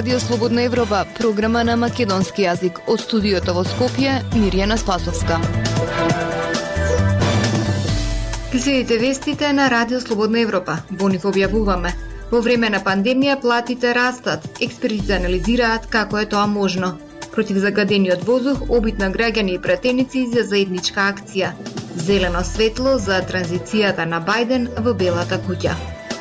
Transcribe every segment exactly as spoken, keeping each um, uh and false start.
Радио Слободна Европа, програма на македонски јазик. Од студиото во Скопје, Мирјана Спасовска. Ги следите вестите на Радио Слободна Европа. Во нив објавуваме: во време на пандемија платите растат, експертите анализираат како е тоа можно. Против загадениот воздух, обид на граѓани и пратеници за заедничка акција. Зелено светло за транзицијата на Бајден во Белата куќа.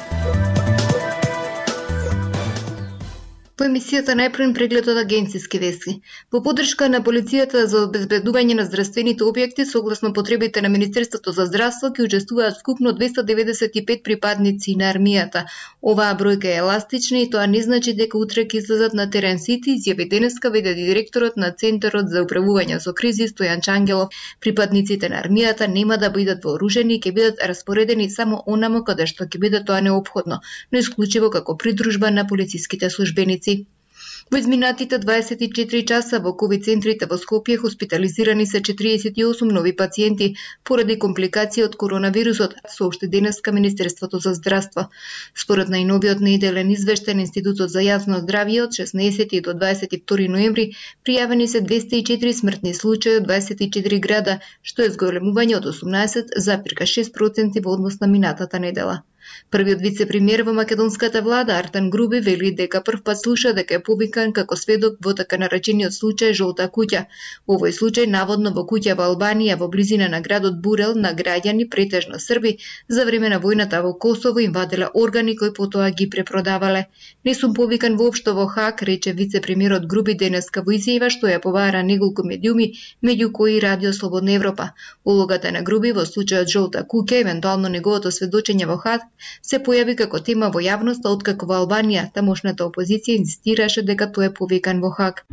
По емисијата најпрвен преглед од агенциски вести. Во поддршка на полицијата за обезбедување на здравствените објекти, согласно потребите на Министерството за здравство, ќе учествуваат скупно двесте деветдесет и пет припадници на армијата. Оваа бројка е еластична и тоа не значи дека утре ќе излезат на терен сите, изјави денеска веде директорот на Центарот за управување со кризи Стојан Чангелов. Припадниците на армијата нема да бидат вооружени и ќе бидат распоредени само онамо каде што ќе биде тоа неопходно, но исклучиво како придружба на полициските службеници. Во изминатите дваесет и четири часа во ковид центрите во Скопје хоспитализирани се четириесет и осум нови пациенти поради компликации од коронавирусот, соопшти денеска Министерството за здравство. Според најновиот неделен извештај на Институтот за јавно здравје од шеснаесети до дваесет и втори ноември пријавени се двесте и четири смртни случаи од дваесет и четири града, што е зголемување од осумнаесет зарез шест проценти во однос на минатата недела. Првиот вице-премиер во македонската влада Артан Груби вели дека прв пат слуша дека е повикан како сведок во така наречениот случај Жолта куќа. Во овој случај наводно во куќа во Албанија во близина на градот Бурел на граѓани, претежно Срби, за време на војната во Косово инвадиле органи кои потоа ги препродавале. Не сум повикан воопшто во Хаг, рече вице-премиерот Груби денеска во изјава што ја повара неколку медиуми, меѓу кои Радио Слободна Европа. Улогата на Груби во случајот Жолта куќа, евентуално неговото сведочење во Хаг, се појави како тема во јавноста откако во Албанија тамошната опозиција инзистираше дека тој е повикан во Хаг.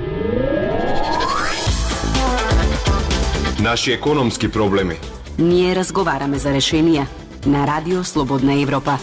Наши економски проблеми. Ние разговараме за решенија на Радио Слободна Европа.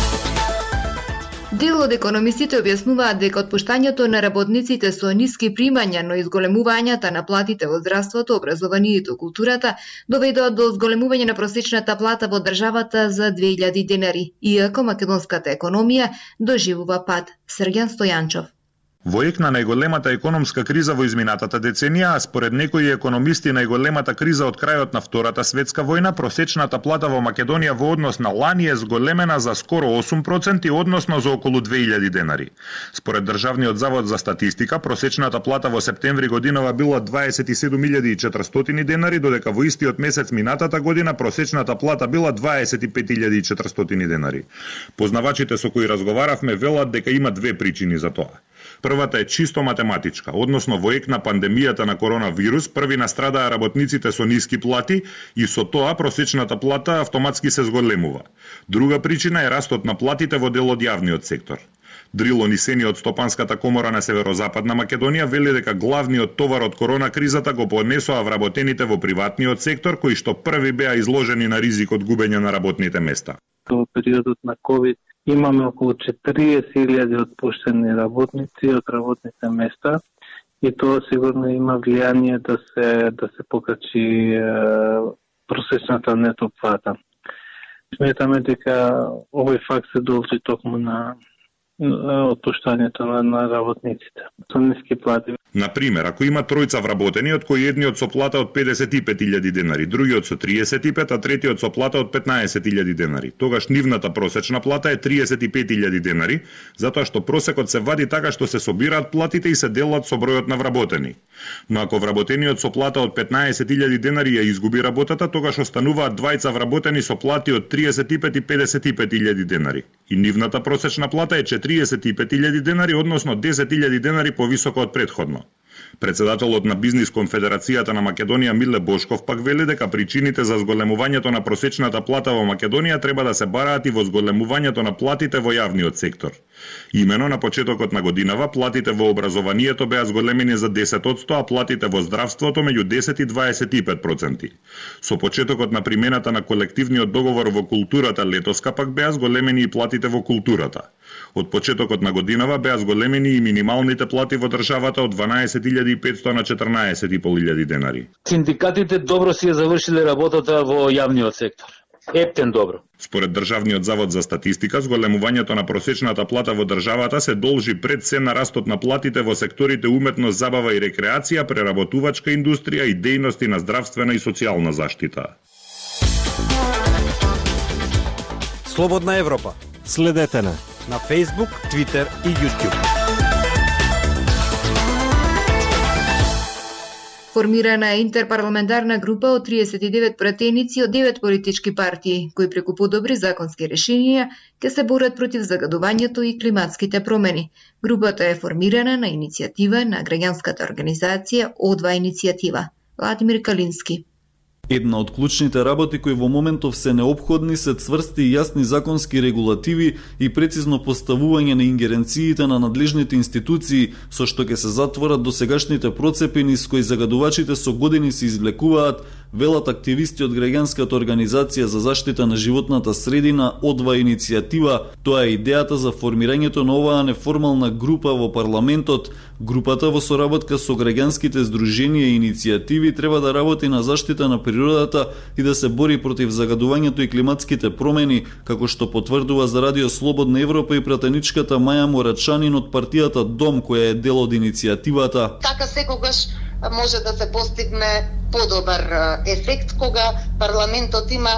Дел од економистите објаснуваат дека отпуштањето на работниците со ниски примања, но изголемувањата на платите во здравството, образованието и културата доведоа до зголемување на просечната плата во државата за две илјади денари, иако македонската економија доживува пад. Срѓан Стојанчов. Во ек на најголемата економска криза во изминатата деценија, а според некои економисти најголемата криза од крајот на Втората светска војна, просечната плата во Македонија во однос на лани е зголемена за скоро осум проценти, односно за околу две илјади денари. Според Државниот завод за статистика, просечната плата во септември годинава била дваесет и седум илјади и четиристотини денари, додека во истиот месец минатата година просечната плата била дваесет и пет илјади и четиристотини денари. Познавачите со кои разговаравме велат дека има две причини за тоа. Првата е чисто математичка, односно во ек на пандемијата на коронавирус први настрадаа работниците со ниски плати и со тоа просечната плата автоматски се зголемува. Друга причина е растот на платите во дел од јавниот сектор. Дрило Нисени од Стопанската комора на Северозападна Македонија вели дека главниот товар од корона кризата го понесоа вработените во приватниот сектор, кои што први беа изложени на ризик од губење на работните места. Во периодот на ковид имаме околу четириесет илјади отпуштени работници од работните места и тоа сигурно има влијание да се да се покачи е, просечната нето плата. Сметаме дека овој факт се должи токму на отпуштањето на, на работниците со ниски плати. Например, ако има тројца вработени, од кои едниот со плата од педесет и пет илјади денари, другиот со триесет и пет, а третиот со плата од петнаесет илјади денари, тогаш нивната просечна плата е триесет и пет илјади денари, затоа што просекот се вади така што се собираат платите и се делат со бројот на вработени. Но ако вработениот со плата од петнаесет илјади денари ја изгуби работата, тогаш остануваат двајца вработени со плати од триесет и пет и педесет и пет илјади денари. И нивната просечна плата е четириесет и пет илјади денари, односно десет илјади денари повисока од претходно. Председателот на Бизнис конфедерацијата на Македонија Миле Бошков пак вели дека причините за зголемувањето на просечната плата во Македонија треба да се бараат и во зголемувањето на платите во јавниот сектор. Имено на почетокот на годинава платите во образованието беа зголемени за десет одсто, а платите во здравството меѓу десет и дваесет и пет проценти. Со почетокот на примената на колективниот договор во културата летоска пак беа зголемени и платите во културата. Од почетокот на годинава беа зголемени и минималните плати во државата од дванаесет илјади и петсто на четрнаесет и пет илјади денари. Синдикатите добро си ја завршиле работата во јавниот сектор. ептен добро. Според Државниот завод за статистика, зголемувањето на просечната плата во државата се должи пред се на растот на платите во секторите уметност, забава и рекреација, преработувачка индустрија и дејности на здравствена и социјална заштита. Слободна Европа. Следете на на Facebook, Twitter и YouTube. Формирана е интерпарламентарна група од триесет и девет пратеници од девет политички партии, кои преку подобри законски решенија ќе се борат против загадувањето и климатските промени. Групата е формирана на иницијатива на граѓанската организација О два иницијатива. Владимир Калински. Една од клучните работи кои во моментов се неопходни се цврсти и јасни законски регулативи и прецизно поставување на ингеренциите на надлежните институции, со што ќе се затворат досегашните процепи с кои загадувачите со години се извлекуваат, велат активисти од граѓанската организација за заштита на животната средина О два иницијатива. Тоа е идејата за формирањето на оваа неформална група во парламентот. Групата во соработка со граѓанските здруженија и иницијативи треба да работи на заштита на природата и да се бори против загадувањето и климатските промени, како што потврдува за Радио Слободна Европа и пратеничката Маја Морачанин од партијата Дом, која е дел од иницијативата. Така секогаш може да се постигне подобар ефект кога парламентот има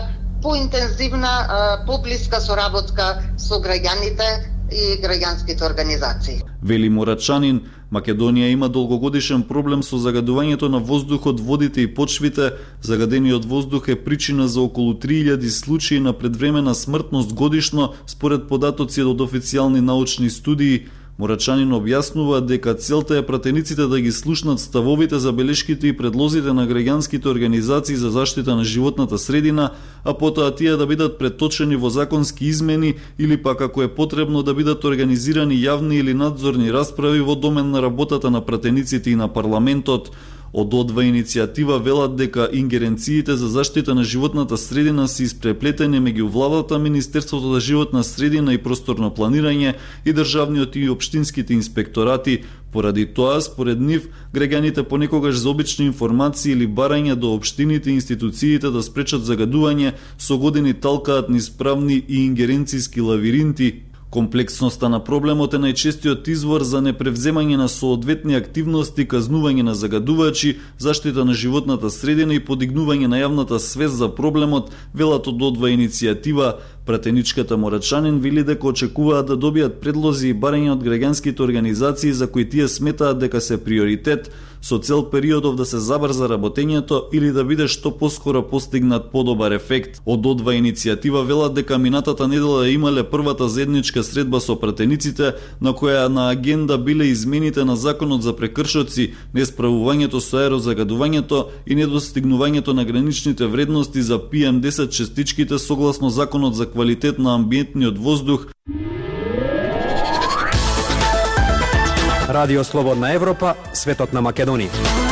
поинтензивна, поблиска соработка со граѓаните и граѓанските организации. Вели Морачанин, Македонија има долгогодишен проблем со загадувањето на воздухот, водите и почвите. Загадениот воздух е причина за околу три илјади случаи на предвремена смртност годишно, според податоци од официјални научни студии. Морачанин објаснува дека целта е пратениците да ги слушнат ставовите, забелешките и предлозите на граѓанските организации за заштита на животната средина, а потоа тие да бидат преточени во законски измени или пак ако е потребно да бидат организирани јавни или надзорни расправи во домен на работата на пратениците и на парламентот. Од О два иницијатива велат дека ингеренциите за заштита на животната средина се испреплетени меѓу владата, Министерството за животна средина и просторно планирање и државниот и општинските инспекторати. Поради тоа, според нив, граѓаните понекогаш за обични информации или барање до општините и институциите да спречат загадување, со години талкаат низ правни и ингеренцијски лавиринти. Комплексноста на проблемот е најчестиот извор за непревземање на соодветни активности, казнување на загадувачи, заштита на животната средина и подигнување на јавната свест за проблемот, велат од О два иницијатива. Пратеничката Морачанин вели дека очекуваат да добијат предлози и барања од граѓанските организации за кои тие сметаат дека се приоритет, со цел периодов да се забрза работењето или да биде што поскоро постигнат подобар ефект. Од О два иницијатива велат дека минатата недела имале првата заедничка средба со пратениците, на која на агенда биле измените на законот за прекршоци, несправувањето со аерозагадувањето и недостигнувањето на граничните вредности за Пи Ем десет честичките согласно законот за квалитет на амбиентниот воздух. Радио Слободна Европа, светот на Македонија.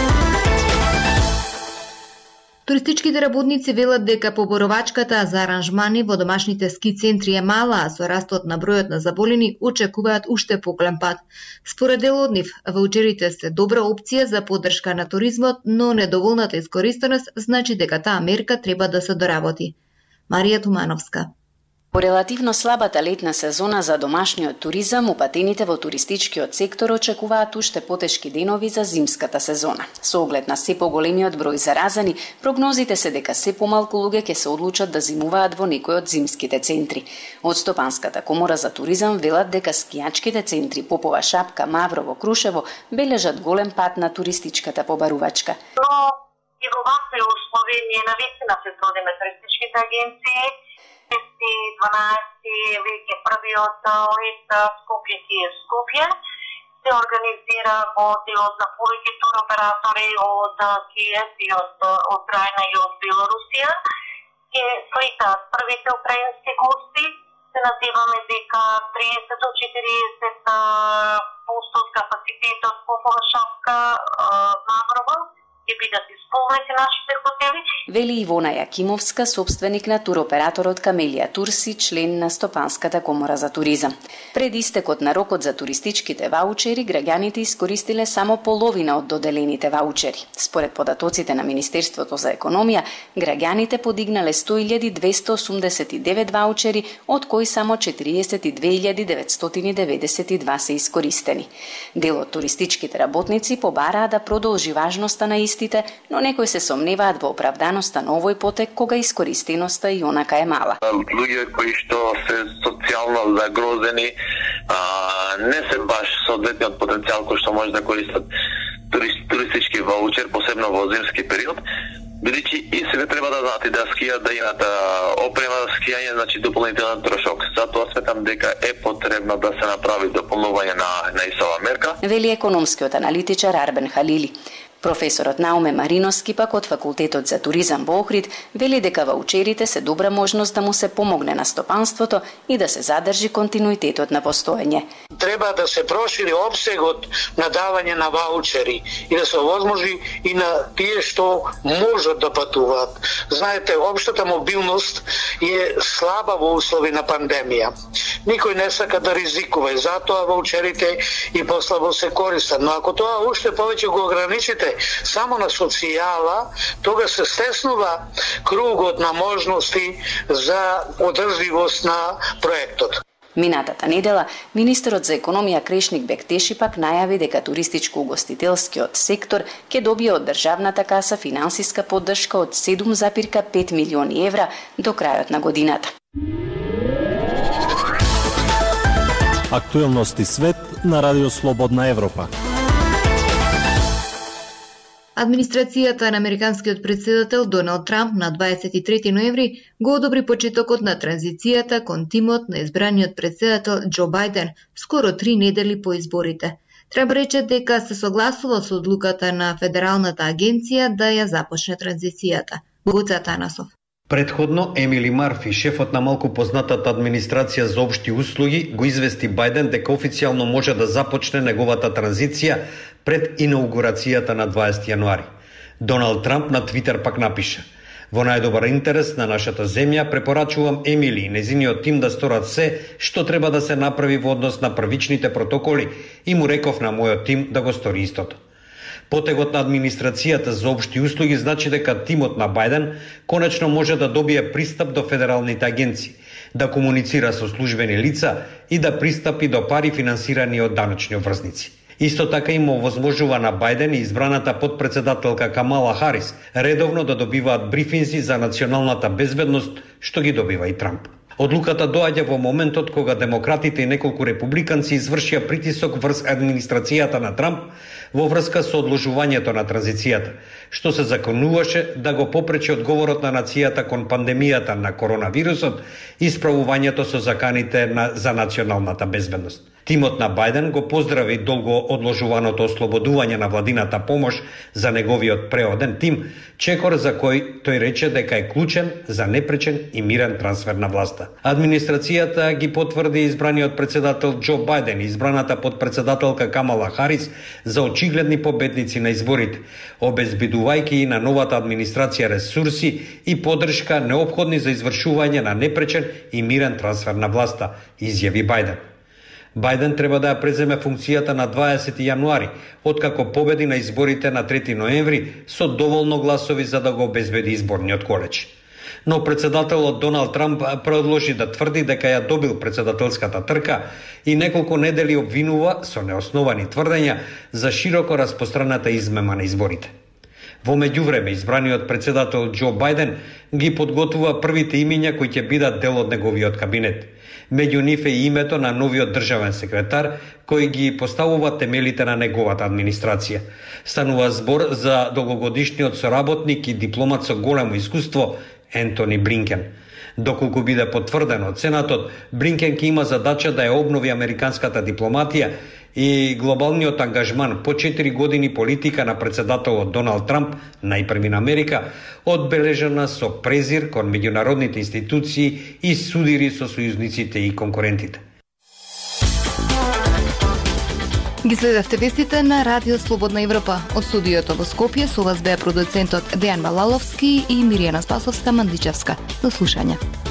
Туристичките работници велат дека поборовачката за аранжмани во домашните ски центри е мала, а со растот на бројот на заболени очекуваат уште поголем пат. Според дел од нив, ваучерите се добра опција за поддршка на туризмот, но недоволната искористеност значи дека таа мерка треба да се доработи. Марија Тумановска. По релативно слабата летна сезона за домашниот туризам, упатените во туристичкиот сектор очекуваат уште потешки денови за зимската сезона. Со оглед на се поголемиот број заразени, прогнозите се дека се помалку луѓе ќе се одлучат да зимуваат во некој од зимските центри. Од Стопанската комора за туризам велат дека скијачките центри Попова Шапка, Маврово, Крушево бележат голем пат на туристичката побарувачка. Но и во вакви услови ние навистина се трудиме туристичките агенции. дванаесети веќе првиот лет Скопје си е Скопје. Се организира во делот на повеќе туроператори од Киев и од Украина и од Белорусија. Ке сликаат првите украински гости. Се надеваме дека триесет до четириесет проценти од капацитетот Попова Шапка Маврово ќе бидат исполнени. помогнете нашите хотели. Вели Ивона Јакимовска, собственик на туроператорот Камелија Турси, член на Стопанската комора за туризам. Пред истекот на рокот за туристичките ваучери, граѓаните искористиле само половина од доделените ваучери. Според податоците на Министерството за економија, граѓаните подигнале сто илјади двесто осумдесет и девет ваучери, од кои само четириесет и две илјади деветстотини и деветдесет и два се искористени. Дел од туристичките работници побараа да продолжи важноста на истите, но некои се сомневаат во оправданоста на овој потек кога искористеноста и онака е мала. Луѓе кои што се социјално загрозени, а, не се баш соодветниот потенцијал кој што може да користат туристички ваучер, посебно во зимски период, бидејќи и себе треба да знаат и да скијат, да имат опрема за скијање, значи дополнителен трошок. Затоа сметам дека е потребно да се направи дополнување на, на ИСОВА мерка. Вели економскиот аналитичар Арбен Халили. Професорот Науме Мариновски пак од Факултетот за туризам во Охрид вели дека ваучерите се добра можност да му се помогне на стопанството и да се задржи континуитетот на постоење. Треба да се прошири опсегот на давање на ваучери и да се овозможи и на тие што можат да патуваат. Знаете, општата мобилност е слаба во услови на пандемија. Никој не сака да ризикува и затоа ваучерите и послабо се користат. Но ако тоа уште повеќе го ограничите само на социјала, тога се стеснува кругот на можности за одржливост на проектот. Минатата недела, министерот за економија Крешник Бектеши пак најави дека туристичко-угостителскиот сектор ќе добие од државната каса финансиска поддршка од седум зарез пет милиони евра до крајот на годината. Актуелности свет на Радио Слободна Европа. Администрацијата на американскиот председател Доналд Трамп на дваесет и трети ноември го одобри почетокот на транзицијата кон тимот на избраниот председател Џо Бајден скоро три недели по изборите. Трамп рече дека се согласува со одлуката на Федералната агенција да ја започне транзицијата. Гоце Атанасов. Предходно, Емили Марфи, шефот на малку познатата администрација за општи услуги, го извести Бајден дека официјално може да започне неговата транзиција пред инаугурацијата на дваесети јануари. Доналд Трамп на Твитер пак напиша: "Во најдобар интерес на нашата земја препорачувам Емили и незиниот тим да сторат се што треба да се направи во однос на првичните протоколи и му реков на мојот тим да го стори истото." Потегот на администрацијата за општи услуги значи дека тимот на Бајден конечно може да добие пристап до федералните агенции, да комуницира со службени лица и да пристапи до пари финансирани од даночни обврзници. Исто така им овозможува на Бајден и избраната подпредседателка Камала Харис редовно да добиваат брифинзи за националната безбедност, што ги добива и Трамп. Одлуката доаѓа во моментот кога демократите и неколку републиканци извршија притисок врз администрацијата на Трамп во врска со одложувањето на транзицијата, што се законуваше да го попречи одговорот на нацијата кон пандемијата на коронавирусот и справувањето со заканите на, за националната безбедност. Тимот на Бајден го поздрави долго одложуваното ослободување на владината помош за неговиот преоден тим, чекор за кој тој рече дека е клучен за непречен и мирен трансфер на власта. Администрацијата ги потврди избраниот председател Џо Бајден и избраната подпредседателка Камала Харис за очигледни победници на изборите, обезбедувајќи на новата администрација ресурси и поддршка неопходни за извршување на непречен и мирен трансфер на власта, изјави Бајден. Бајден треба да ја преземе функцијата на дваесети јануари, откако победи на изборите на трети ноември со доволно гласови за да го обезбеди изборниот колеж. Но председателот Доналд Трамп продолжи да тврди дека ја добил председателската трка и неколку недели обвинува со неосновани тврдења за широко распространета измама на изборите. Во меѓувреме, избраниот председател Џо Бајден ги подготвува првите имиња кои ќе бидат дел од неговиот кабинет. Меѓу нив е името на новиот државен секретар, кој ги поставува темелите на неговата администрација. Станува збор за долгогодишниот соработник и дипломат со големо искуство Ентони Блинкен. Доколку биде потврдено од Сенатот, Блинкен ќе има задача да ја обнови американската дипломатија и глобалниот ангажман по четири години политика на председателот Доналд Трамп, најпрви на Америка, одбележана со презир кон меѓународните институции и судири со сојузниците и конкурентите. Ги следевте вестите на Радио Слободна Европа. Од студиото во Скопје со вас беа продуцентот Дејан Балаловски и Миријана Спасовска Мандичевска. До слушање.